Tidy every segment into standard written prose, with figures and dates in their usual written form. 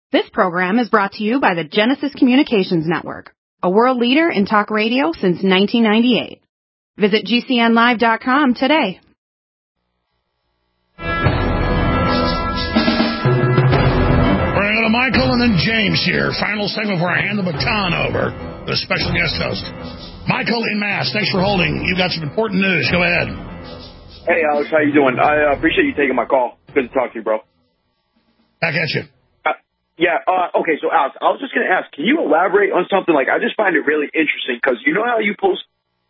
This program is brought to you by the Genesis Communications Network, a world leader in talk radio since 1998. Visit GCNlive.com today. We're going to go to Michael and then James here. Final segment before I hand the baton over to the special guest host. Michael in Mass, thanks for holding. You've got some important news. Go ahead. Hey, Alex, how you doing? I appreciate you taking my call. Good to talk to you, bro. Back at you. Okay, so Alex, I was just going to ask, can you elaborate on something? Like, I just find it really interesting because you know how you post...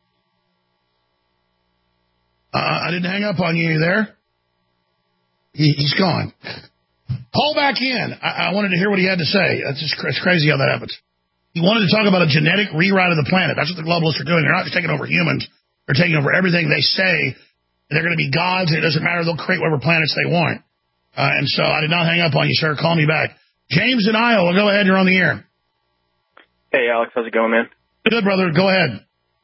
I didn't hang up on you. You there? He's gone. Call back in. I wanted to hear what he had to say. It's crazy how that happens. He wanted to talk about a genetic rewrite of the planet. That's what the globalists are doing. They're not just taking over humans. They're taking over everything they say. They're going to be gods, and it doesn't matter. They'll create whatever planets they want. And so I did not hang up on you, sir. Call me back. James in Iowa, go ahead. You're on the air. Hey, Alex. How's it going, man? Good, brother. Go ahead.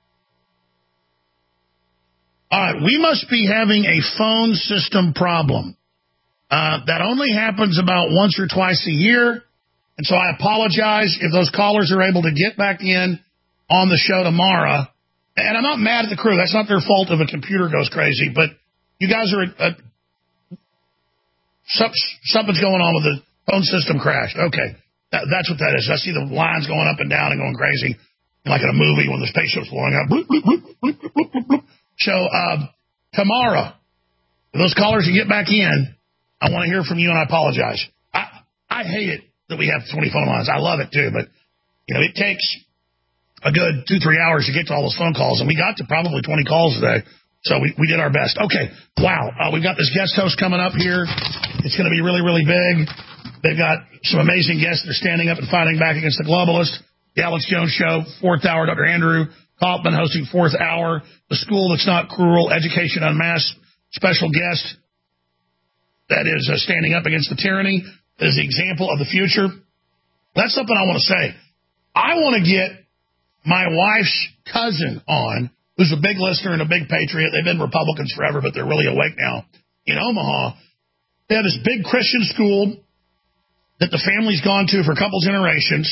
All right. We must be having a phone system problem. That only happens about once or twice a year. And so I apologize if those callers are able to get back in on the show tomorrow. And I'm not mad at the crew. That's not their fault if a computer goes crazy. But you guys are... something's going on with the phone system crashed. Okay. That's what that is. I see the lines going up and down and going crazy. Like in a movie when the spaceship's blowing up. Bloop, bloop, bloop, bloop, bloop, bloop, bloop. So tomorrow, if those callers can get back in, I want to hear from you, and I apologize. I hate it that we have 20 phone lines. I love it, too. But, it takes a good 2-3 hours to get to all those phone calls, and we got to probably 20 calls today. So we did our best. Okay, wow. We've got this guest host coming up here. It's going to be really, really big. They've got some amazing guests that are standing up and fighting back against the globalists. The Alex Jones Show, 4th hour, Dr. Andrew Kaufman hosting 4th hour. The School That's Not Cruel, Education Unmasked, special guest that is standing up against the tyranny, that is the example of the future. That's something I want to say. I want to get my wife's cousin on, who's a big listener and a big patriot. They've been Republicans forever, but they're really awake now. In Omaha, they have this big Christian school that the family's gone to for a couple generations,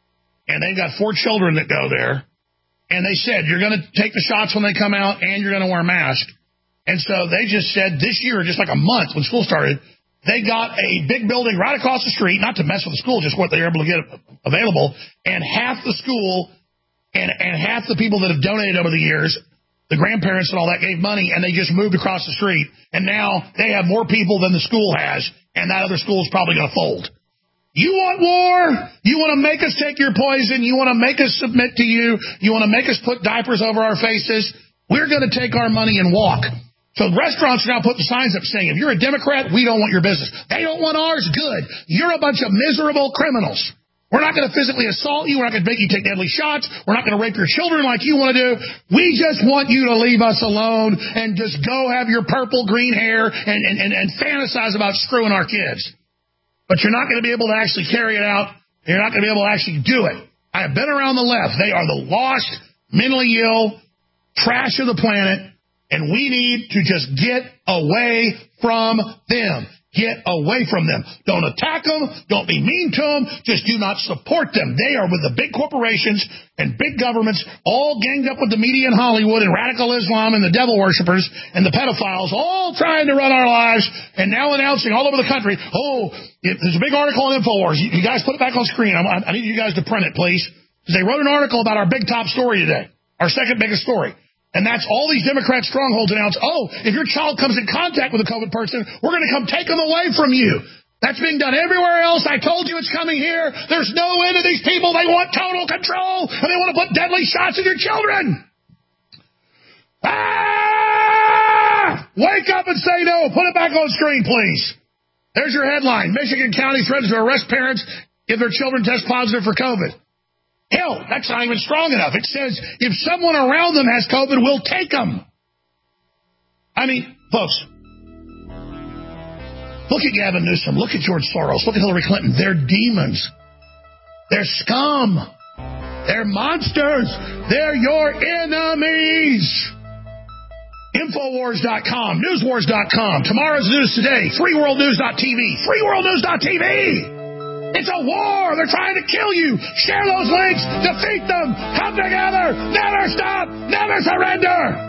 and they've got 4 children that go there. And they said, you're going to take the shots when they come out, and you're going to wear a mask. And so they just said this year, just like a month when school started, they got a big building right across the street, not to mess with the school, just what they were able to get available, and half the school and half the people that have donated over the years, the grandparents and all that, gave money, and they just moved across the street. And now they have more people than the school has, and that other school is probably going to fold. You want war? You want to make us take your poison? You want to make us submit to you? You want to make us put diapers over our faces? We're going to take our money and walk. So restaurants are now putting signs up saying, if you're a Democrat, we don't want your business. They don't want ours. Good. You're a bunch of miserable criminals. We're not going to physically assault you. We're not going to make you take deadly shots. We're not going to rape your children like you want to do. We just want you to leave us alone and just go have your purple green hair and fantasize about screwing our kids. But you're not going to be able to actually carry it out. You're not going to be able to actually do it. I have been around the left. They are the lost, mentally ill, trash of the planet, and we need to just get away from them. Get away from them. Don't attack them. Don't be mean to them. Just do not support them. They are with the big corporations and big governments, all ganged up with the media in Hollywood and radical Islam and the devil worshippers and the pedophiles, all trying to run our lives and now announcing all over the country, there's a big article on InfoWars. You guys put it back on screen. I need you guys to print it, please. Because they wrote an article about our big top story today, our second biggest story. And that's all these Democrat strongholds announce, if your child comes in contact with a COVID person, we're going to come take them away from you. That's being done everywhere else. I told you it's coming here. There's no end to these people. They want total control, and they want to put deadly shots in your children. Wake up and say no. Put it back on screen, please. There's your headline. Michigan County threatens to arrest parents if their children test positive for COVID. Hell, that's not even strong enough. It says if someone around them has COVID, we'll take them. I mean, folks, look at Gavin Newsom. Look at George Soros. Look at Hillary Clinton. They're demons. They're scum. They're monsters. They're your enemies. Infowars.com, Newswars.com, Tomorrow's News Today, FreeWorldNews.tv, FreeWorldNews.tv. It's a war. They're trying to kill you. Share those links. Defeat them. Come together. Never stop. Never surrender.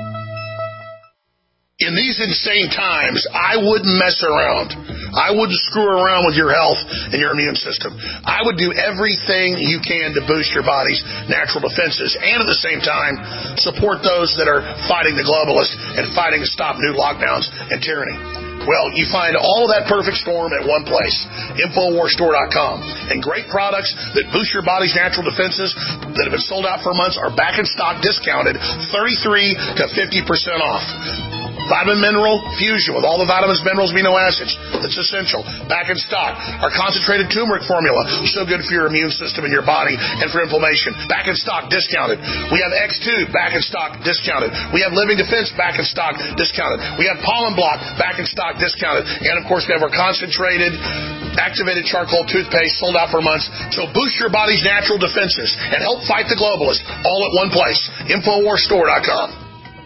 In these insane times, I wouldn't mess around. I wouldn't screw around with your health and your immune system. I would do everything you can to boost your body's natural defenses and at the same time support those that are fighting the globalists and fighting to stop new lockdowns and tyranny. Well, you find all of that perfect storm at one place, InfoWarsStore.com. And great products that boost your body's natural defenses that have been sold out for months are back in stock, discounted 33 to 50% off. Vitamin Mineral Fusion with all the vitamins, minerals, amino acids. That's essential. Back in stock. Our concentrated turmeric formula. So good for your immune system and your body and for inflammation. Back in stock, discounted. We have X2 back in stock, discounted. We have Living Defense back in stock, discounted. We have Pollen Block back in stock, discounted. And of course we have our concentrated activated charcoal toothpaste sold out for months. So boost your body's natural defenses and help fight the globalists all at one place. InfoWarsStore.com.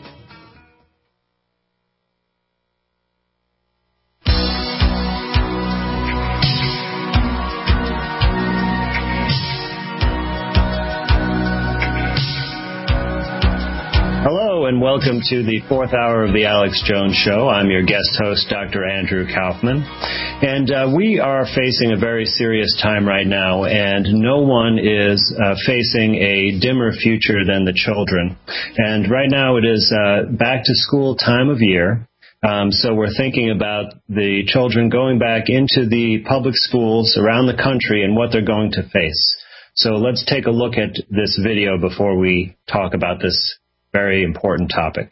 Hello and welcome to the fourth hour of the Alex Jones Show. I'm your guest host, Dr. Andrew Kaufman. And we are facing a very serious time right now, and no one is facing a dimmer future than the children. And right now it is back to school time of year. So we're thinking about the children going back into the public schools around the country and what they're going to face. So let's take a look at this video before we talk about this very important topic.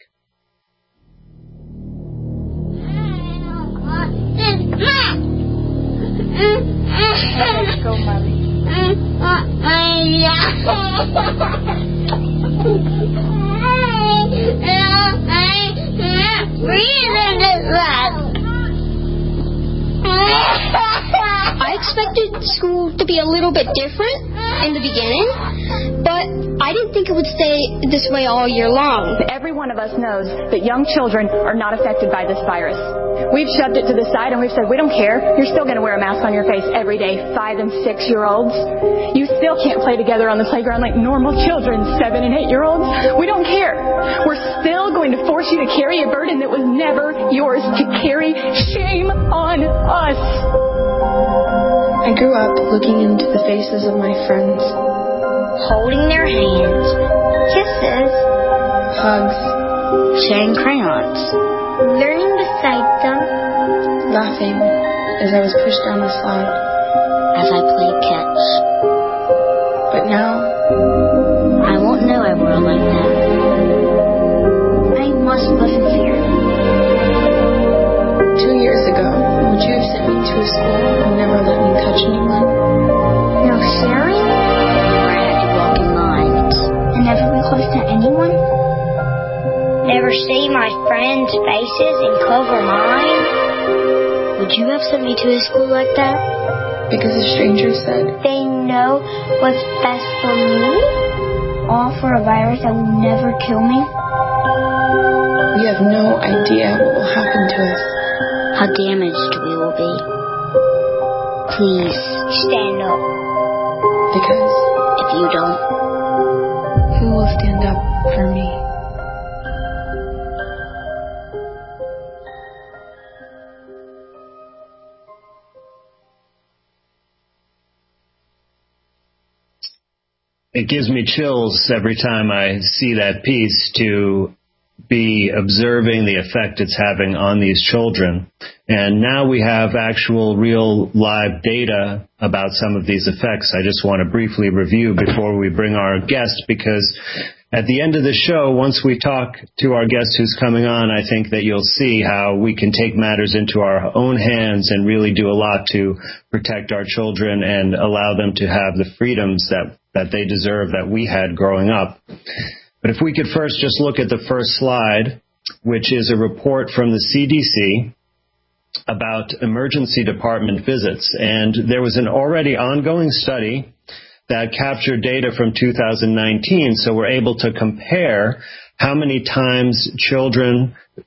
Let's go, Mommy. I expected school to be a little bit different in the beginning, but I didn't think it would stay this way all year long. Every one of us knows that young children are not affected by this virus. We've shoved it to the side and we've said, we don't care. You're still going to wear a mask on your face every day, 5 and 6-year-olds. You still can't play together on the playground like normal children, 7 and 8-year-olds. We don't care. We're still going to force you to carry a burden that was never yours to carry. Shame on us. I grew up looking into the faces of my friends. Holding their hands. Kisses. Hugs. Sharing crayons. Learning beside them. Laughing as I was pushed down the slide. As I played catch. But now, I won't know everyone like that. I must live in fear. 2 years ago, would you have sent me to a school and never let me touch anyone? No sharing? Or I had to walk in lines. And never be close to anyone? Never see my friends' faces and cover mine? Would you have sent me to a school like that? Because a stranger said, they know what's best for me? All for a virus that will never kill me? We have no idea what will happen to us. How damaged we will be. Please stand up. Because if you don't, who will stand up for me? It gives me chills every time I see that piece to be observing the effect it's having on these children. And now we have actual real live data about some of these effects. I just want to briefly review before we bring our guest, because at the end of the show, once we talk to our guest who's coming on, I think that you'll see how we can take matters into our own hands and really do a lot to protect our children and allow them to have the freedoms that they deserve that we had growing up. But if we could first just look at the first slide, which is a report from the CDC about emergency department visits. And there was an already ongoing study that captured data from 2019, so we're able to compare how many times children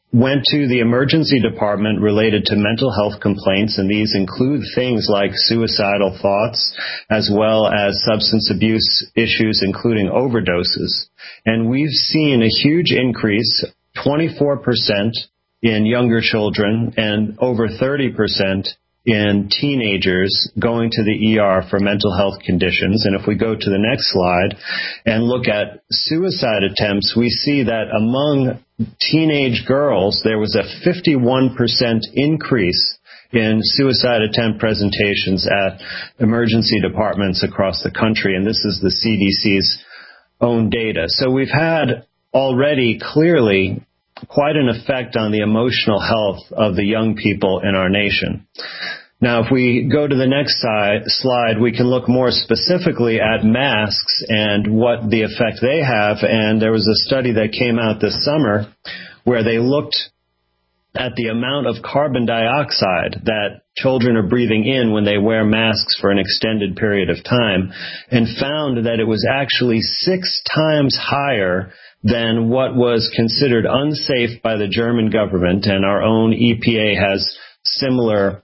went to the emergency department related to mental health complaints, and these include things like suicidal thoughts as well as substance abuse issues, including overdoses. And we've seen a huge increase, 24% in younger children and over 30% in teenagers going to the ER for mental health conditions. And if we go to the next slide and look at suicide attempts, we see that among teenage girls, there was a 51% increase in suicide attempt presentations at emergency departments across the country. And this is the CDC's own data. So we've had already clearly quite an effect on the emotional health of the young people in our nation. Now, if we go to the next slide, we can look more specifically at masks and what the effect they have. And there was a study that came out this summer where they looked at the amount of carbon dioxide that children are breathing in when they wear masks for an extended period of time, and found that it was actually 6 times higher than what was considered unsafe by the German government, and our own EPA has similar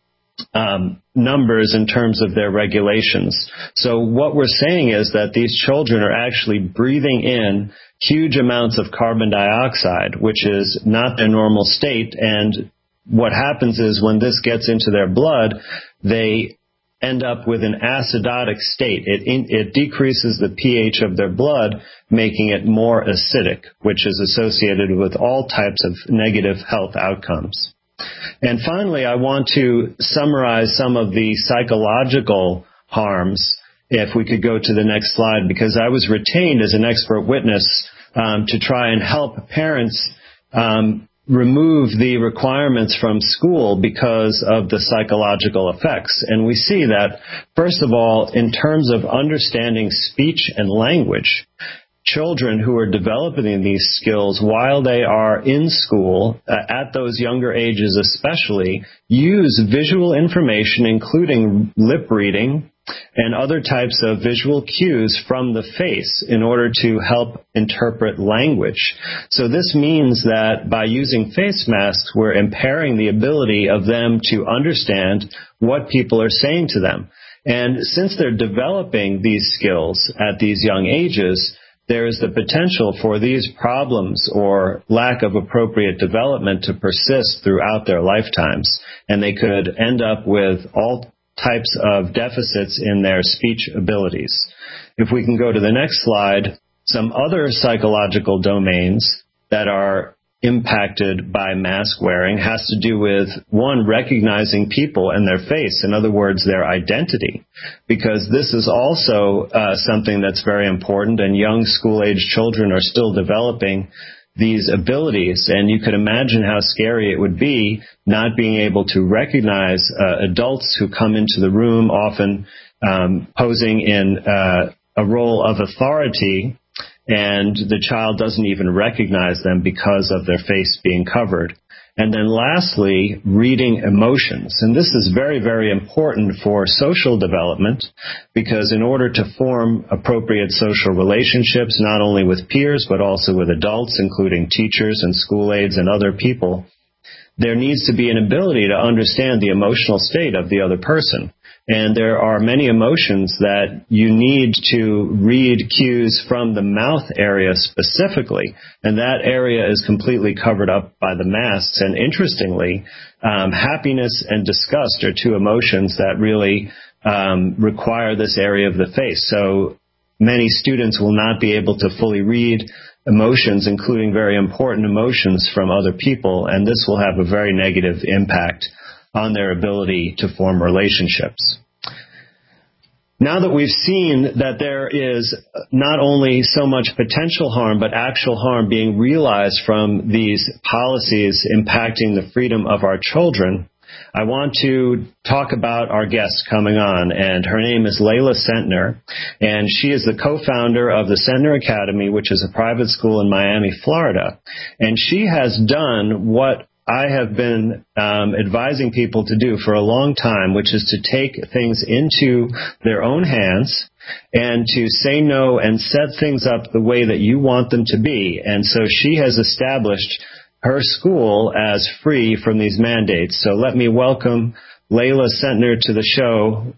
numbers in terms of their regulations. So what we're saying is that these children are actually breathing in huge amounts of carbon dioxide, which is not their normal state. And what happens is when this gets into their blood, they end up with an acidotic state. It decreases the pH of their blood, making it more acidic, which is associated with all types of negative health outcomes. And finally, I want to summarize some of the psychological harms, if we could go to the next slide, because I was retained as an expert witness to try and help parents remove the requirements from school because of the psychological effects. And we see that, first of all, in terms of understanding speech and language, children who are developing these skills while they are in school, at those younger ages especially, use visual information, including lip reading and other types of visual cues from the face in order to help interpret language. So this means that by using face masks, we're impairing the ability of them to understand what people are saying to them. And since they're developing these skills at these young ages, there is the potential for these problems or lack of appropriate development to persist throughout their lifetimes, and they could end up with all types of deficits in their speech abilities. If we can go to the next slide, some other psychological domains that are impacted by mask wearing has to do with, one, recognizing people and their face, in other words, their identity, because this is also something that's very important, and young school-age children are still developing these abilities, and you could imagine how scary it would be not being able to recognize adults who come into the room, often posing in a role of authority, and the child doesn't even recognize them because of their face being covered. And then lastly, reading emotions. And this is very, very important for social development, because in order to form appropriate social relationships, not only with peers, but also with adults, including teachers and school aides and other people, there needs to be an ability to understand the emotional state of the other person. And there are many emotions that you need to read cues from the mouth area specifically, and that area is completely covered up by the masks. And interestingly, happiness and disgust are two emotions that really require this area of the face. So many students will not be able to fully read emotions, including very important emotions from other people, and this will have a very negative impact on their ability to form relationships. Now that we've seen that there is not only so much potential harm, but actual harm being realized from these policies impacting the freedom of our children, I want to talk about our guest coming on, and her name is Layla Sentner, and she is the co-founder of the Sentner Academy, which is a private school in Miami, Florida. And she has done what I have been advising people to do for a long time, which is to take things into their own hands and to say no and set things up the way that you want them to be. And so she has established her school as free from these mandates. So let me welcome Layla Sentner to the show.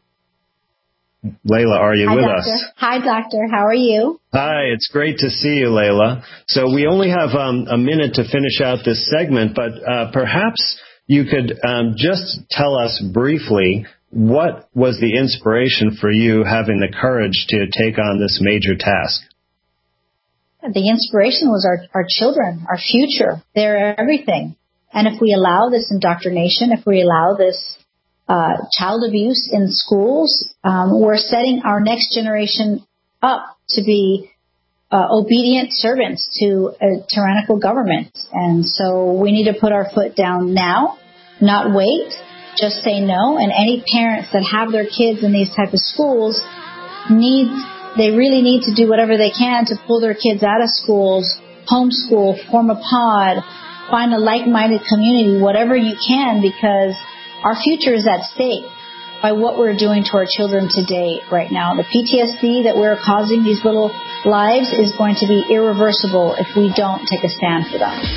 Layla, are you with us? Hi, Doctor. How are you? Hi, it's great to see you, Layla. So we only have a minute to finish out this segment, but perhaps you could just tell us briefly what was the inspiration for you having the courage to take on this major task? The inspiration was our children, our future. They're everything. And if we allow this indoctrination, if we allow this child abuse in schools, we're setting our next generation up to be obedient servants to a tyrannical government. And so we need to put our foot down now, not wait, just say no. And any parents that have their kids in these type of schools they really need to do whatever they can to pull their kids out of schools, homeschool, form a pod, find a like-minded community, whatever you can, because our future is at stake by what we're doing to our children today, right now. The PTSD that we're causing these little lives is going to be irreversible if we don't take a stand for them.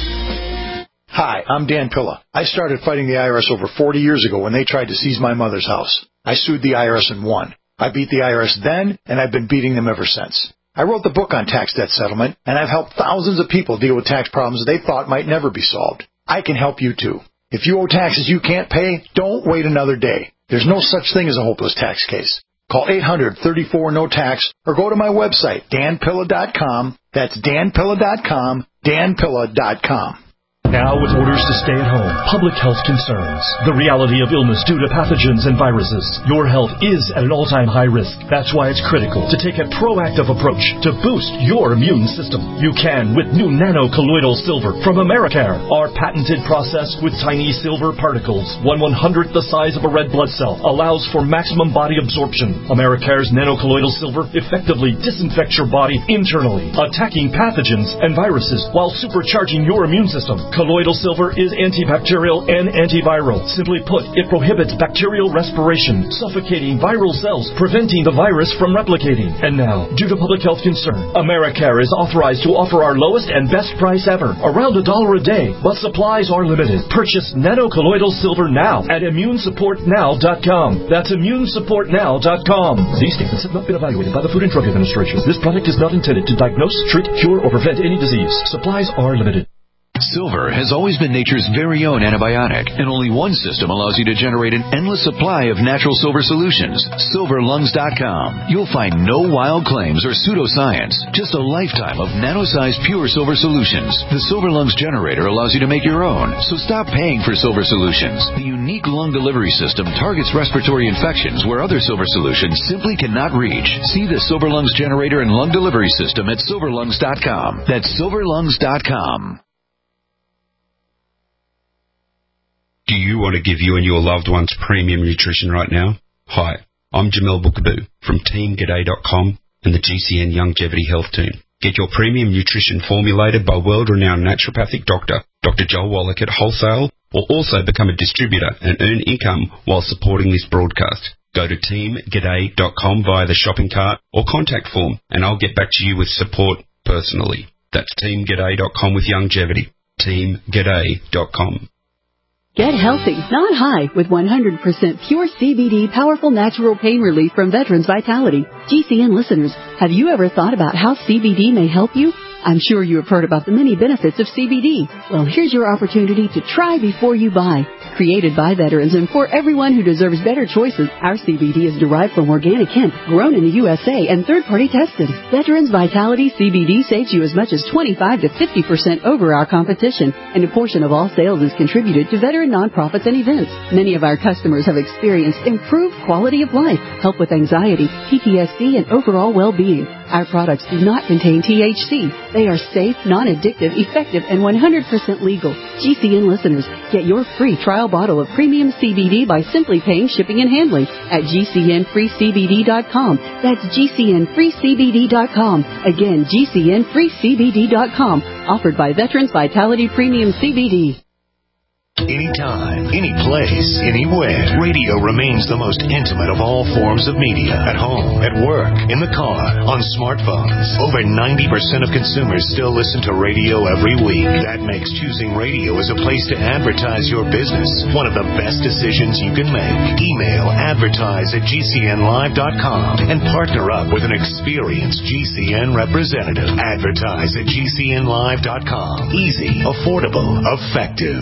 Hi, I'm Dan Pilla. I started fighting the IRS over 40 years ago when they tried to seize my mother's house. I sued the IRS and won. I beat the IRS then, and I've been beating them ever since. I wrote the book on tax debt settlement, and I've helped thousands of people deal with tax problems they thought might never be solved. I can help you too. If you owe taxes you can't pay, don't wait another day. There's no such thing as a hopeless tax case. Call 800-34-NO-TAX or go to my website, danpilla.com. That's danpilla.com, danpilla.com. Now with orders to stay at home, public health concerns, the reality of illness due to pathogens and viruses, your health is at an all-time high risk. That's why it's critical to take a proactive approach to boost your immune system. You can with new nano-colloidal silver from Americare. Our patented process with tiny silver particles, 1/100th the size of a red blood cell, allows for maximum body absorption. Americare's nano-colloidal silver effectively disinfects your body internally, attacking pathogens and viruses while supercharging your immune system. Colloidal silver is antibacterial and antiviral. Simply put, it prohibits bacterial respiration, suffocating viral cells, preventing the virus from replicating. And now, due to public health concern, Americare is authorized to offer our lowest and best price ever, around $1 a day, but supplies are limited. Purchase nano-colloidal silver now at immunesupportnow.com. That's immunesupportnow.com. These statements have not been evaluated by the Food and Drug Administration. This product is not intended to diagnose, treat, cure, or prevent any disease. Supplies are limited. Silver has always been nature's very own antibiotic, and only one system allows you to generate an endless supply of natural silver solutions. SilverLungs.com. You'll find no wild claims or pseudoscience, just a lifetime of nano-sized pure silver solutions. The Silver Lungs generator allows you to make your own, so stop paying for silver solutions. The unique lung delivery system targets respiratory infections where other silver solutions simply cannot reach. See the Silver Lungs generator and lung delivery system at SilverLungs.com. That's SilverLungs.com. Do you want to give you and your loved ones premium nutrition right now? Hi, I'm Jamel Bookaboo from TeamGaday.com and the GCN Longevity Health Team. Get your premium nutrition formulated by world-renowned naturopathic doctor, Dr. Joel Wallach at Wholesale, or also become a distributor and earn income while supporting this broadcast. Go to TeamGaday.com via the shopping cart or contact form, and I'll get back to you with support personally. That's TeamGaday.com with longevity. TeamGaday.com. Get healthy, not high, with 100% pure CBD powerful natural pain relief from Veterans Vitality. GCN listeners, have you ever thought about how CBD may help you? I'm sure you have heard about the many benefits of CBD. Well, here's your opportunity to try before you buy. Created by veterans and for everyone who deserves better choices, our CBD is derived from organic hemp, grown in the USA, and third-party tested. Veterans Vitality CBD saves you as much as 25 to 50% over our competition, and a portion of all sales is contributed to veteran nonprofits and events. Many of our customers have experienced improved quality of life, help with anxiety, PTSD, and overall well-being. Our products do not contain THC. They are safe, non-addictive, effective, and 100% legal. GCN listeners, get your free trial bottle of premium CBD by simply paying shipping and handling at GCNFreeCBD.com. That's GCNFreeCBD.com. Again, GCNFreeCBD.com. Offered by Veterans Vitality Premium CBD. Anytime, any place, anywhere. Radio remains the most intimate of all forms of media. At home, at work, in the car, on smartphones. Over 90% of consumers still listen to radio every week. That makes choosing radio as a place to advertise your business one of the best decisions you can make. Email advertise@gcnlive.com and partner up with an experienced GCN representative. Advertise@gcnlive.com. Easy, affordable, effective.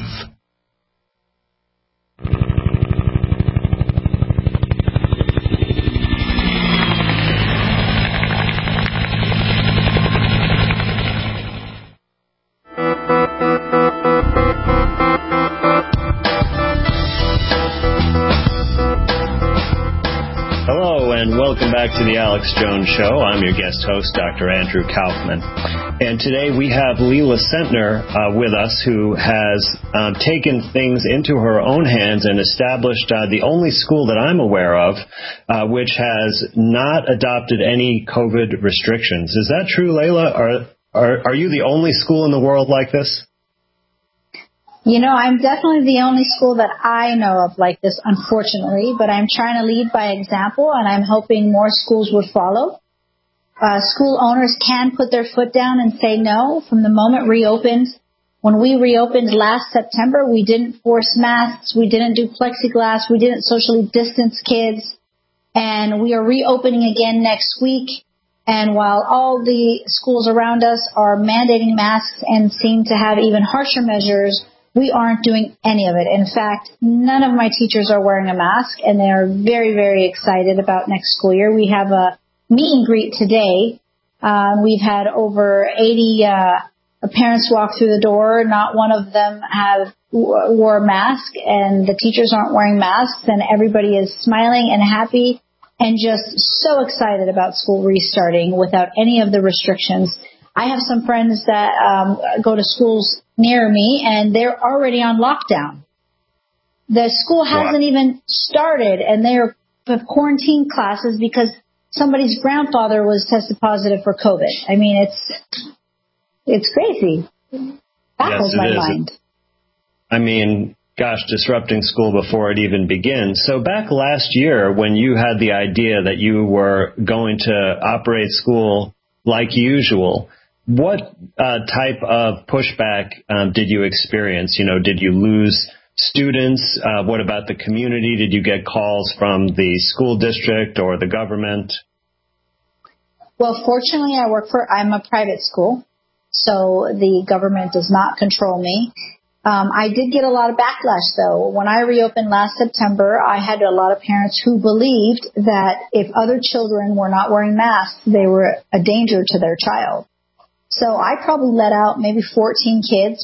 Hello and welcome back to the Alex Jones Show. I'm your guest host, Dr. Andrew Kaufman. And today we have Leila Sentner with us, who has taken things into her own hands and established the only school that I'm aware of which has not adopted any COVID restrictions. Is that true, Leila? Are you the only school in the world like this? You know, I'm definitely the only school that I know of like this, unfortunately, but I'm trying to lead by example, and I'm hoping more schools would follow. School owners can put their foot down and say no from the moment reopened. When we reopened last September, we didn't force masks, we didn't do plexiglass, we didn't socially distance kids, and we are reopening again next week. And while all the schools around us are mandating masks and seem to have even harsher measures, we aren't doing any of it. In fact, none of my teachers are wearing a mask, and they are very, very excited about next school year. We have a meet and greet today. We've had over 80 parents walk through the door. Not one of them wore a mask, and the teachers aren't wearing masks, and everybody is smiling and happy and just so excited about school restarting without any of the restrictions. I have some friends that go to schools near me, and they're already on lockdown. The school hasn't even started, and they have quarantined classes because somebody's grandfather was tested positive for COVID. I mean, it's crazy. Baffles my mind. I mean, gosh, disrupting school before it even begins. So back last year, when you had the idea that you were going to operate school like usual, what type of pushback did you experience? You know, did you lose students? What about the community? Did you get calls from the school district or the government? Well, fortunately, I'm a private school, so the government does not control me. I did get a lot of backlash, though. When I reopened last September, I had a lot of parents who believed that if other children were not wearing masks, they were a danger to their child. So I probably let out maybe 14 kids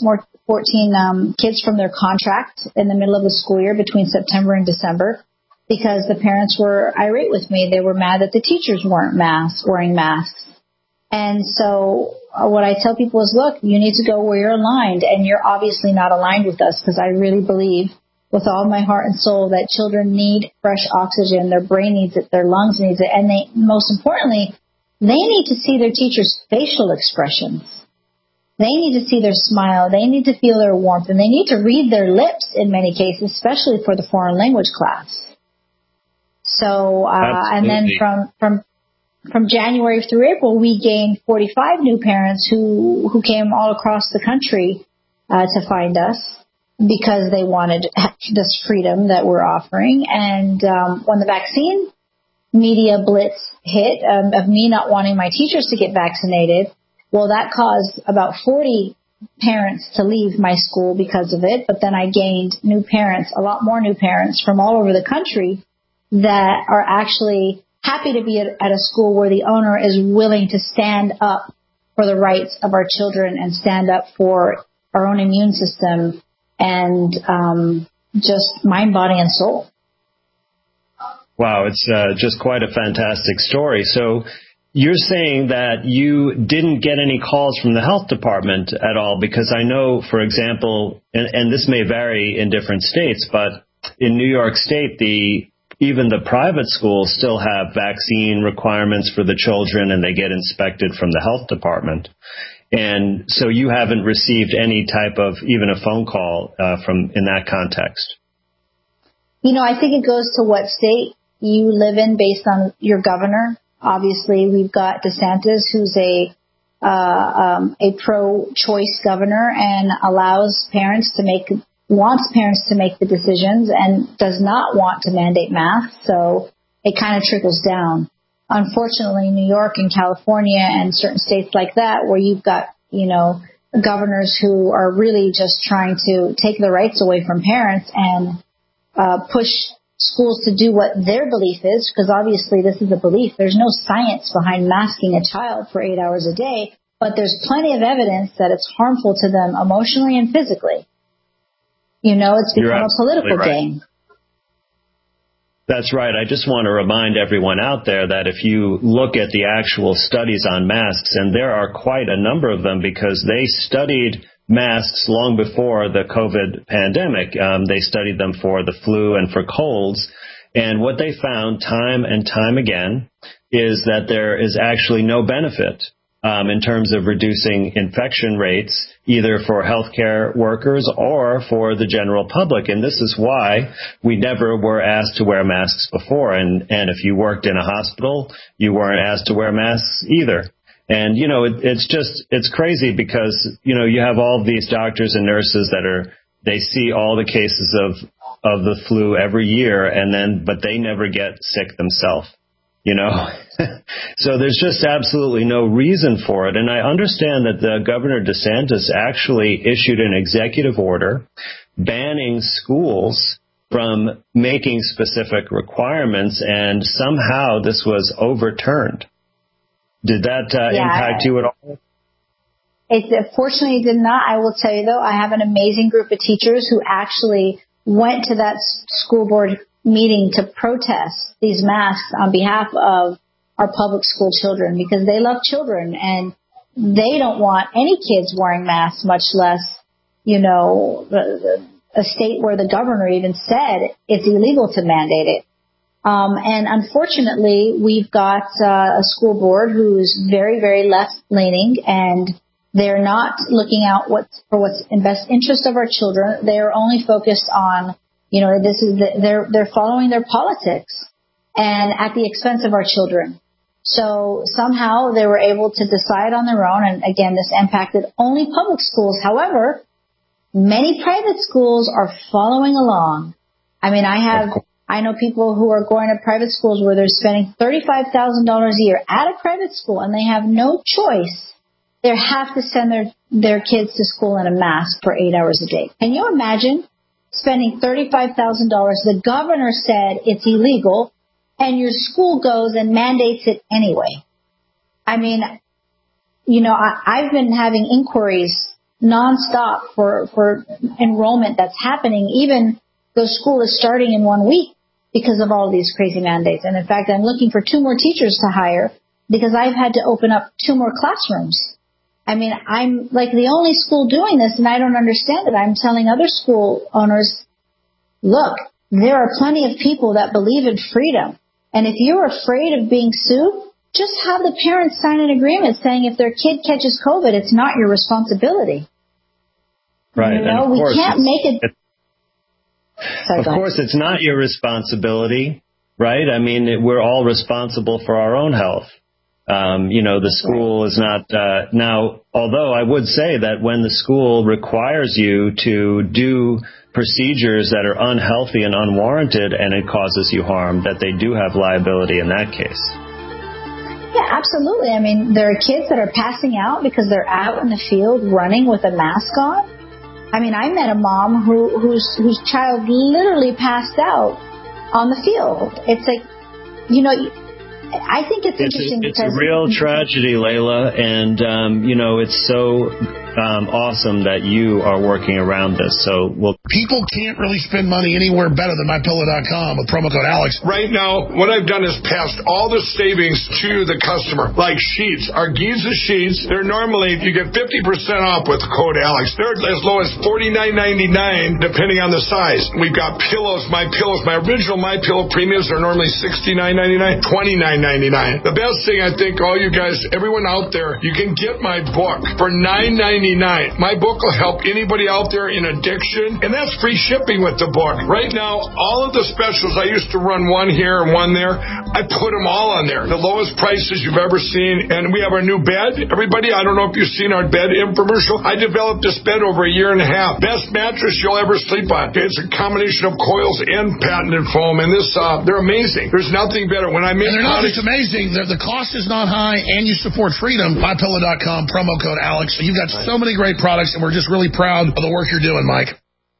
from their contract in the middle of the school year between September and December, because the parents were irate with me. They were mad that the teachers weren't wearing masks. And so what I tell people is, look, you need to go where you're aligned, and you're obviously not aligned with us, because I really believe with all my heart and soul that children need fresh oxygen. Their brain needs it. Their lungs needs it. And most importantly, they need to see their teachers' facial expressions. They need to see their smile. They need to feel their warmth. And they need to read their lips in many cases, especially for the foreign language class. So, and then from January through April, we gained 45 new parents who came all across the country to find us because they wanted this freedom that we're offering. And when the vaccine media blitz hit of me not wanting my teachers to get vaccinated, well, that caused about 40 parents to leave my school because of it. But then I gained new parents, a lot more new parents from all over the country that are actually happy to be at a school where the owner is willing to stand up for the rights of our children and stand up for our own immune system and just mind, body, and soul. Wow, it's just quite a fantastic story. So you're saying that you didn't get any calls from the health department at all, because I know, for example, and this may vary in different states, but in New York State, even the private schools still have vaccine requirements for the children, and they get inspected from the health department. And so you haven't received any type of even a phone call from in that context. I think it goes to what state you live in based on your governor. Obviously, we've got DeSantis, who's a pro-choice governor and wants parents to make the decisions and does not want to mandate masks. So it kind of trickles down. Unfortunately, New York and California and certain states like that, where you've got, governors who are really just trying to take the rights away from parents and push schools to do what their belief is, because obviously this is a belief. There's no science behind masking a child for 8 hours a day, but there's plenty of evidence that it's harmful to them emotionally and physically. It's become a political game. That's right. I just want to remind everyone out there that if you look at the actual studies on masks, and there are quite a number of them because they studied masks long before the COVID pandemic. They studied them for the flu and for colds. And what they found time and time again is that there is actually no benefit in terms of reducing infection rates, either for healthcare workers or for the general public. And this is why we never were asked to wear masks before. And if you worked in a hospital, you weren't asked to wear masks either. And, it's crazy because, you have all of these doctors and nurses they see all the cases of the flu every year but they never get sick themselves. So there's just absolutely no reason for it. And I understand that the Governor DeSantis actually issued an executive order banning schools from making specific requirements, and somehow this was overturned. Did that impact you at all? Fortunately, it did not. I will tell you, though, I have an amazing group of teachers who actually went to that school board meeting to protest these masks on behalf of our public school children, because they love children and they don't want any kids wearing masks, much less, a state where the governor even said it's illegal to mandate it. And unfortunately, we've got a school board who's very, very left-leaning, and they're not looking out for what's in best interest of our children. They're only focused on, they're following their politics and at the expense of our children. So somehow they were able to decide on their own. And again, this impacted only public schools. However, many private schools are following along. I mean, I know people who are going to private schools where they're spending $35,000 a year at a private school, and they have no choice. They have to send their kids to school in a mask for 8 hours a day. Can you imagine spending $35,000? The governor said it's illegal, and your school goes and mandates it anyway. I mean, I've been having inquiries nonstop for enrollment that's happening, even though school is starting in 1 week, because of all of these crazy mandates. And in fact, I'm looking for 2 more teachers to hire because I've had to open up 2 more classrooms. I mean, I'm like the only school doing this, and I don't understand it. I'm telling other school owners, look, there are plenty of people that believe in freedom. And if you're afraid of being sued, just have the parents sign an agreement saying if their kid catches COVID, it's not your responsibility. Right. We can't make it. Of course, it's not your responsibility, right? I mean, we're all responsible for our own health. The school is not now, although I would say that when the school requires you to do procedures that are unhealthy and unwarranted and it causes you harm, that they do have liability in that case. Yeah, absolutely. I mean, there are kids that are passing out because they're out in the field running with a mask on. I mean, I met a mom whose child literally passed out on the field. It's like, I think it's interesting because it's a real tragedy, Layla, and it's so awesome that you are working around this. So people can't really spend money anywhere better than MyPillow.com with promo code Alex. Right now, what I've done is passed all the savings to the customer, like sheets. Our Giza sheets, they're normally, you get 50% off with the code Alex. They're as low as $49.99 depending on the size. We've got pillows, My original My Pillow premiums are normally $69.99, $29.99. The best thing, I think, all you guys, everyone out there, you can get my book for $9.99. My book will help anybody out there in addiction, and that's free shipping with the book. Right now, all of the specials, I used to run one here and one there. I put them all on there. The lowest prices you've ever seen, and we have our new bed. Everybody, I don't know if you've seen our bed infomercial. I developed this bed over a year and a half. Best mattress you'll ever sleep on. It's a combination of coils and patented foam, and this, they're amazing. There's nothing better. When I make and they're not just amazing. The cost is not high, and you support freedom. MyPillow.com, promo code Alex. So you've got so many great products, and we're just really proud of the work you're doing, Mike.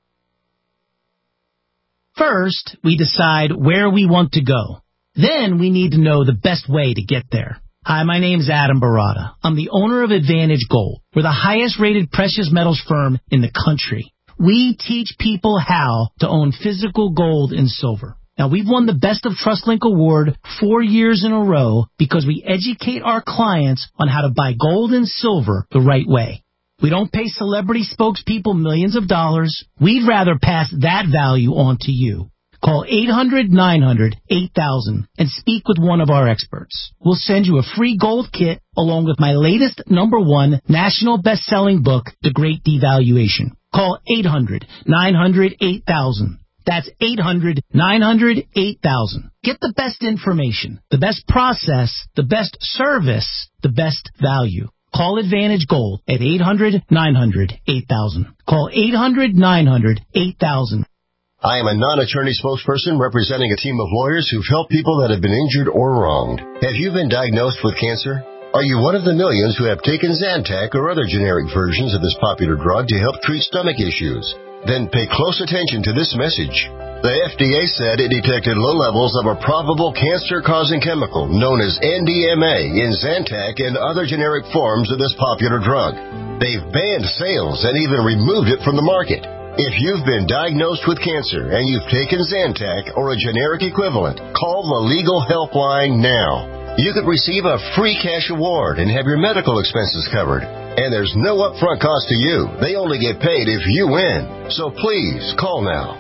First, we decide where we want to go. Then we need to know the best way to get there. Hi, my name's Adam Barada. I'm the owner of Advantage Gold. We're the highest rated precious metals firm in the country. We teach people how to own physical gold and silver. Now, we've won the Best of TrustLink Award 4 years in a row because we educate our clients on how to buy gold and silver the right way. We don't pay celebrity spokespeople millions of dollars. We'd rather pass that value on to you. Call 800-900-8000 and speak with one of our experts. We'll send you a free gold kit along with my latest #1 national best-selling book, The Great Devaluation. Call 800-900-8000. That's 800-900-8000. Get the best information, the best process, the best service, the best value. Call Advantage Gold at 800-900-8000. Call 800-900-8000. I am a non-attorney spokesperson representing a team of lawyers who've helped people that have been injured or wronged. Have you been diagnosed with cancer? Are you one of the millions who have taken Zantac or other generic versions of this popular drug to help treat stomach issues? Then pay close attention to this message. The FDA said it detected low levels of a probable cancer-causing chemical known as NDMA in Zantac and other generic forms of this popular drug. They've banned sales and even removed it from the market. If you've been diagnosed with cancer and you've taken Zantac or a generic equivalent, call the legal helpline now. You could receive a free cash award and have your medical expenses covered. And there's no upfront cost to you. They only get paid if you win. So please call now.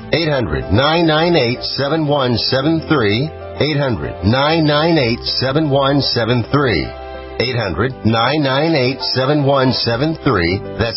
800-998-7173. 800-998-7173. 800-998-7173. That's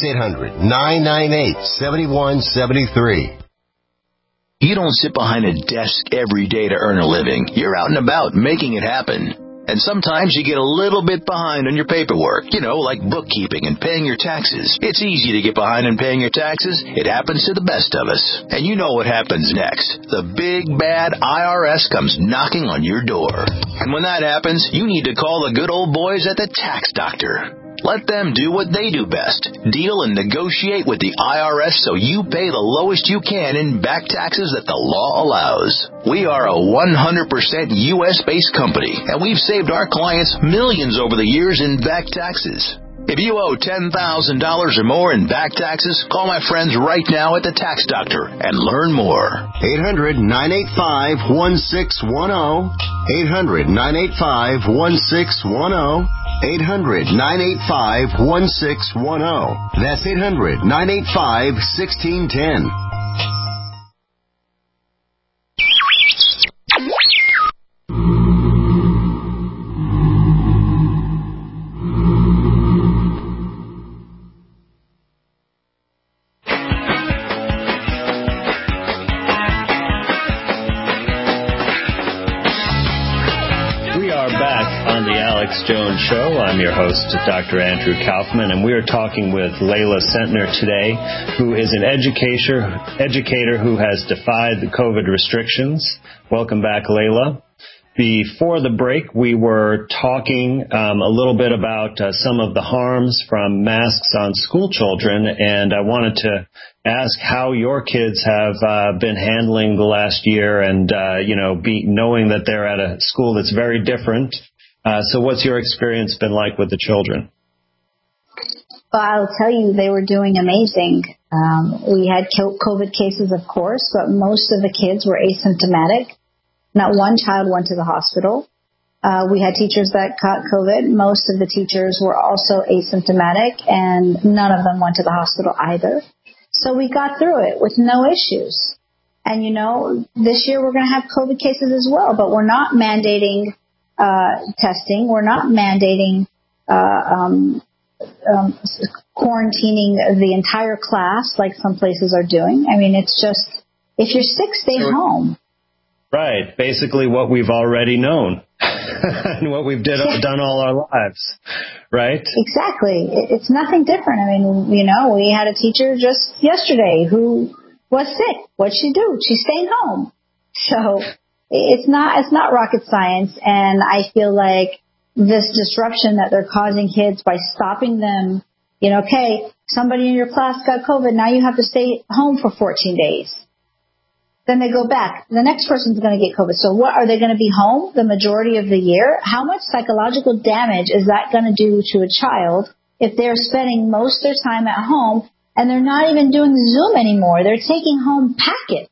800-998-7173. You don't sit behind a desk every day to earn a living. You're out and about making it happen. And sometimes you get a little bit behind on your paperwork, like bookkeeping and paying your taxes. It's easy to get behind on paying your taxes. It happens to the best of us. And you know what happens next. The big, bad IRS comes knocking on your door. And when that happens, you need to call the good old boys at the Tax Doctor. Let them do what they do best. Deal and negotiate with the IRS so you pay the lowest you can in back taxes that the law allows. We are a 100% U.S.-based company, and we've saved our clients millions over the years in back taxes. If you owe $10,000 or more in back taxes, call my friends right now at the Tax Doctor and learn more. 800-985-1610. 800-985-1610. 800-985-1610. That's 800-985-1610. Jones Show. I'm your host, Dr. Andrew Kaufman, and we are talking with Layla Sentner today, who is an educator who has defied the COVID restrictions. Welcome back, Layla. Before the break, we were talking a little bit about some of the harms from masks on school children, and I wanted to ask how your kids have been handling the last year and, knowing that they're at a school that's very different. So what's your experience been like with the children? Well, I'll tell you, they were doing amazing. We had COVID cases, of course, but most of the kids were asymptomatic. Not one child went to the hospital. We had teachers that caught COVID. Most of the teachers were also asymptomatic, and none of them went to the hospital either. So we got through it with no issues. And, you know, this year we're going to have COVID cases as well, but we're not mandating testing. We're not mandating quarantining the entire class like some places are doing. I mean, it's just, if you're sick, stay home. Right. Basically what we've already known and what we've done all our lives. Right? Exactly. It's nothing different. I mean, you know, we had a teacher just yesterday who was sick. What'd she do? She stayed home. So it's not rocket science. And I feel like this disruption that they're causing kids by stopping them, you know, okay, somebody in your class got COVID. Now you have to stay home for 14 days. Then they go back. The next person's going to get COVID. So what, are they going to be home the majority of the year? How much psychological damage is that going to do to a child if they're spending most of their time at home and they're not even doing Zoom anymore? They're taking home packets.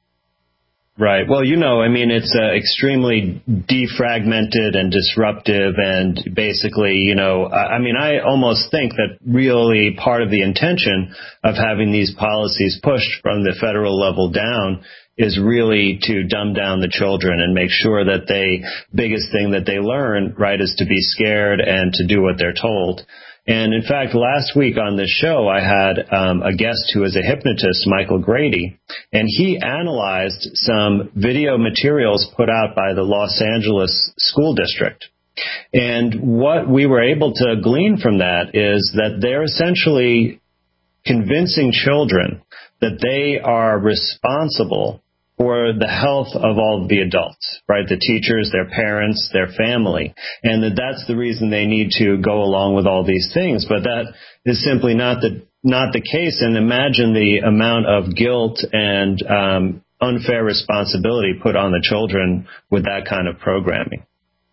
Right. Well, you know, I mean, it's extremely defragmented and disruptive, and basically, you know, I mean, I almost think that really part of the intention of having these policies pushed from the federal level down is really to dumb down the children and make sure that biggest thing that they learn, right, is to be scared and to do what they're told. And in fact, last week on this show, I had a guest who is a hypnotist, Michael Grady, and he analyzed some video materials put out by the Los Angeles School District. And what we were able to glean from that is that they're essentially convincing children that they are responsible for the health of all the adults, right? The teachers, their parents, their family, and that's the reason they need to go along with all these things. But that is simply not the case. And imagine the amount of guilt and unfair responsibility put on the children with that kind of programming.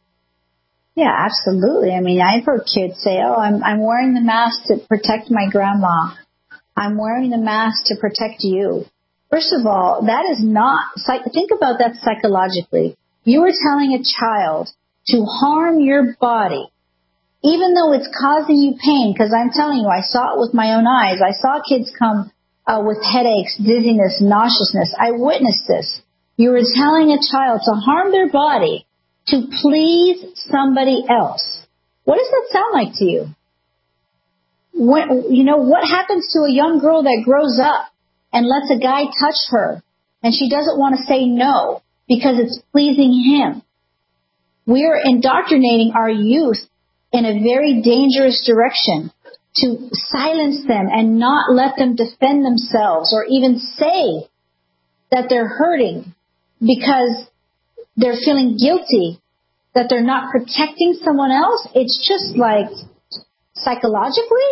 Yeah, absolutely. I mean, I've heard kids say, "Oh, I'm wearing the mask to protect my grandma. I'm wearing the mask to protect you." First of all, that is not, think about that psychologically. You are telling a child to harm your body, even though it's causing you pain, because I'm telling you, I saw it with my own eyes. I saw kids come with headaches, dizziness, nauseousness. I witnessed this. You were telling a child to harm their body to please somebody else. What does that sound like to you? What happens to a young girl that grows up and lets a guy touch her, and she doesn't want to say no because it's pleasing him? We are indoctrinating our youth in a very dangerous direction to silence them and not let them defend themselves or even say that they're hurting because they're feeling guilty that they're not protecting someone else. It's just like psychologically,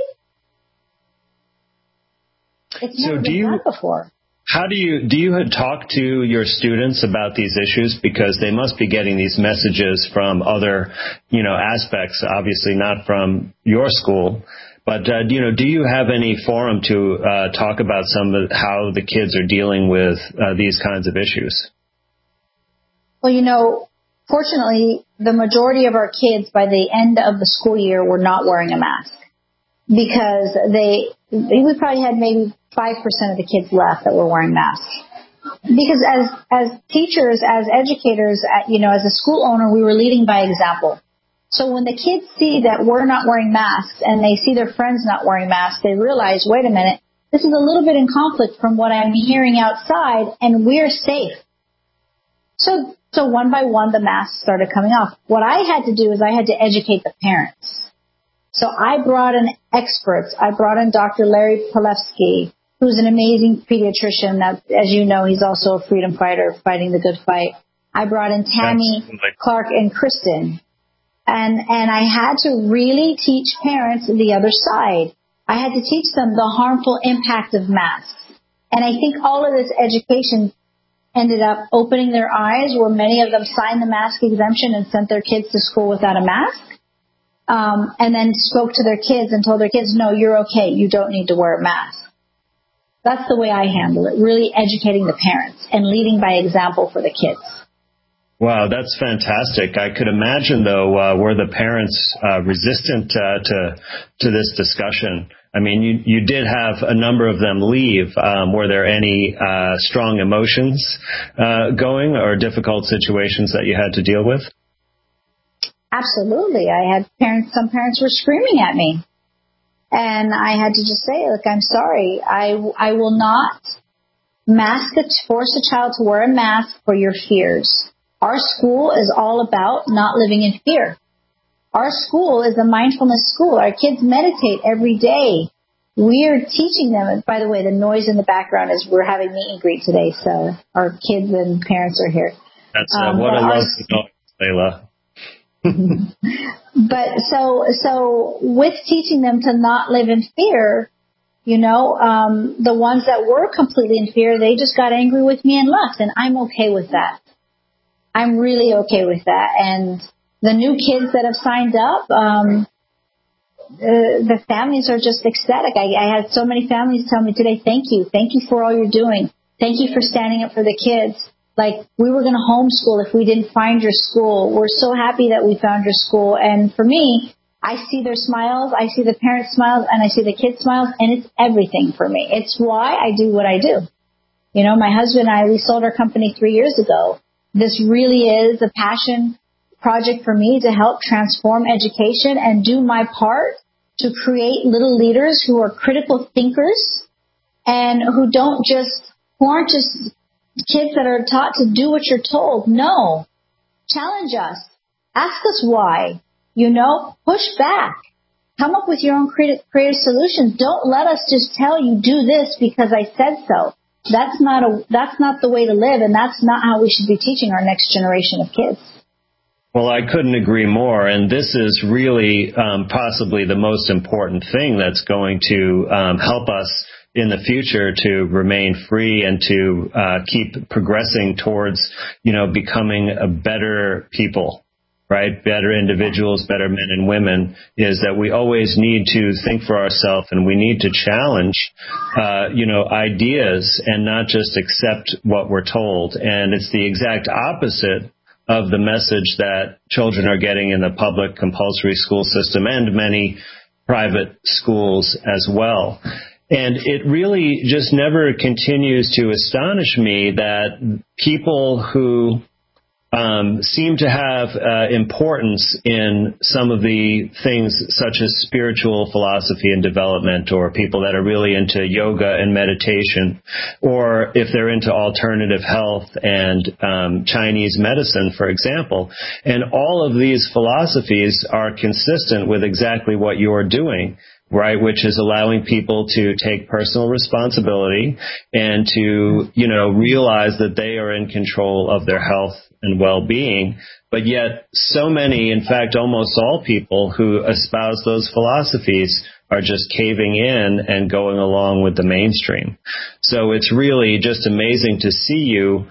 it's never been done before. How do you talk to your students about these issues? Because they must be getting these messages from other, aspects, obviously not from your school. But, do you have any forum to talk about some of how the kids are dealing with these kinds of issues? Well, fortunately, the majority of our kids by the end of the school year were not wearing a mask because we probably had maybe 5% of the kids left that were wearing masks. Because as teachers, as educators, as a school owner, we were leading by example. So when the kids see that we're not wearing masks and they see their friends not wearing masks, they realize, wait a minute, this is a little bit in conflict from what I'm hearing outside, and we're safe. So one by one, the masks started coming off. What I had to do is I had to educate the parents. So I brought in experts. I brought in Dr. Larry Palevsky, who's an amazing pediatrician. That, as you know, he's also a freedom fighter fighting the good fight. I brought in Tammy Clark and Kristen. And I had to really teach parents the other side. I had to teach them the harmful impact of masks. And I think all of this education ended up opening their eyes, where many of them signed the mask exemption and sent their kids to school without a mask. and then spoke to their kids and told their kids, no, you're okay. You don't need to wear a mask. That's the way I handle it, really educating the parents and leading by example for the kids. Wow, that's fantastic. I could imagine, though, were the parents resistant to this discussion? I mean, you did have a number of them leave. Were there any strong emotions going or difficult situations that you had to deal with? Absolutely. I had some parents were screaming at me. And I had to just say, look, I'm sorry. I will not force a child to wear a mask for your fears. Our school is all about not living in fear. Our school is a mindfulness school. Our kids meditate every day. We're teaching them. And by the way, the noise in the background is we're having meet and greet today, so our kids and parents are here. That's what a lovely noise, Layla. But so with teaching them to not live in fear, the ones that were completely in fear, they just got angry with me and left, and I'm okay with that. I'm really okay with that. And the new kids that have signed up, the families are just ecstatic. I had so many families tell me today, thank you for all you're doing. Thank you for standing up for the kids. Like, we were going to homeschool if we didn't find your school. We're so happy that we found your school. And for me, I see their smiles, I see the parents' smiles, and I see the kids' smiles, and it's everything for me. It's why I do what I do. My husband and I, we sold our company 3 years ago. This really is a passion project for me to help transform education and do my part to create little leaders who are critical thinkers and who aren't just kids that are taught to do what you're told. No. Challenge us. Ask us why. Push back. Come up with your own creative solutions. Don't let us just tell you do this because I said so. That's not the way to live, and that's not how we should be teaching our next generation of kids. Well, I couldn't agree more, and this is really possibly the most important thing that's going to help us in the future to remain free and to keep progressing towards, becoming a better people, right? Better individuals, better men and women, is that we always need to think for ourselves, and we need to challenge, ideas and not just accept what we're told. And it's the exact opposite of the message that children are getting in the public compulsory school system and many private schools as well. And it really just never continues to astonish me that people who seem to have importance in some of the things such as spiritual philosophy and development, or people that are really into yoga and meditation, or if they're into alternative health and Chinese medicine, for example. And all of these philosophies are consistent with exactly what you're doing, right, which is allowing people to take personal responsibility and to, realize that they are in control of their health and well-being. But yet so many, in fact, almost all people who espouse those philosophies are just caving in and going along with the mainstream. So it's really just amazing to see you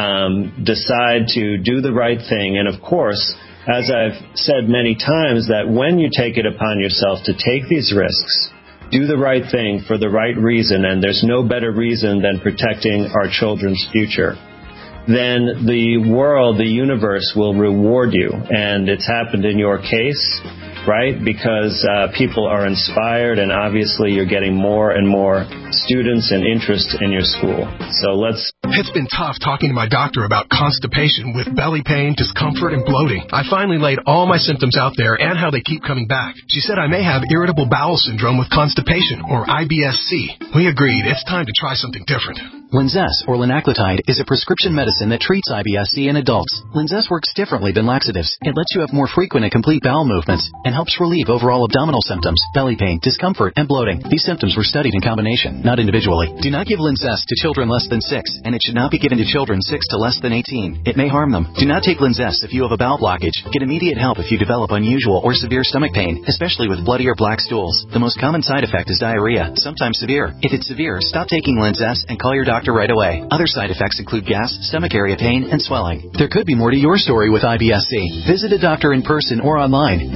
decide to do the right thing. And of course, as I've said many times, that when you take it upon yourself to take these risks, do the right thing for the right reason, and there's no better reason than protecting our children's future, then the world, the universe will reward you. And it's happened in your case, right? Because people are inspired, and obviously you're getting more and more students and interest in your school. So It's been tough talking to my doctor about constipation with belly pain, discomfort, and bloating. I finally laid all my symptoms out there and how they keep coming back. She said I may have irritable bowel syndrome with constipation, or IBS-C. We agreed it's time to try something different. Linzess, or linaclotide, is a prescription medicine that treats IBS-C in adults. Linzess works differently than laxatives. It lets you have more frequent and complete bowel movements and helps relieve overall abdominal symptoms, belly pain, discomfort, and bloating. These symptoms were studied in combination, not individually. Do not give Linzess to children less than 6, and it should not be given to children 6 to less than 18. It may harm them. Do not take Linzess if you have a bowel blockage. Get immediate help if you develop unusual or severe stomach pain, especially with bloody or black stools. The most common side effect is diarrhea, sometimes severe. If it's severe, stop taking Linzess and call your doctor right away. Other side effects include gas, stomach area pain, and swelling. There could be more to your story with IBS-C. Visit a doctor in person or online and say yes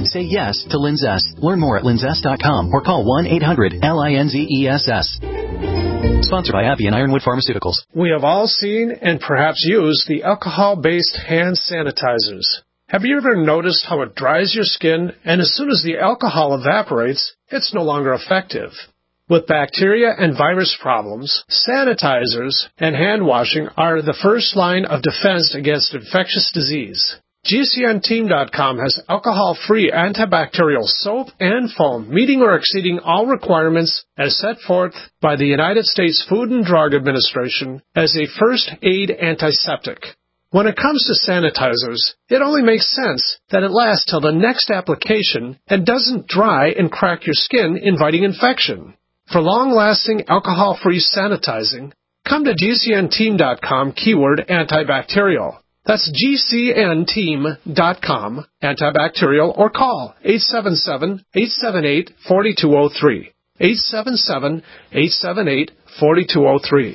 L-I-N-Z-E-S to Linzess. Learn more at linzess.com or call 1-800-LINZESS. Sponsored by Abbey and Ironwood Pharmaceuticals. We have all seen and perhaps used the alcohol-based hand sanitizers. Have you ever noticed how it dries your skin, and as soon as the alcohol evaporates, it's no longer effective? With bacteria and virus problems, sanitizers and hand washing are the first line of defense against infectious disease. GCNteam.com has alcohol-free antibacterial soap and foam, meeting or exceeding all requirements as set forth by the United States Food and Drug Administration as a first aid antiseptic. When it comes to sanitizers, it only makes sense that it lasts till the next application and doesn't dry and crack your skin, inviting infection. For long-lasting alcohol-free sanitizing, come to GCNteam.com keyword antibacterial. That's GCNteam.com, antibacterial, or call 877-878-4203. 877-878-4203.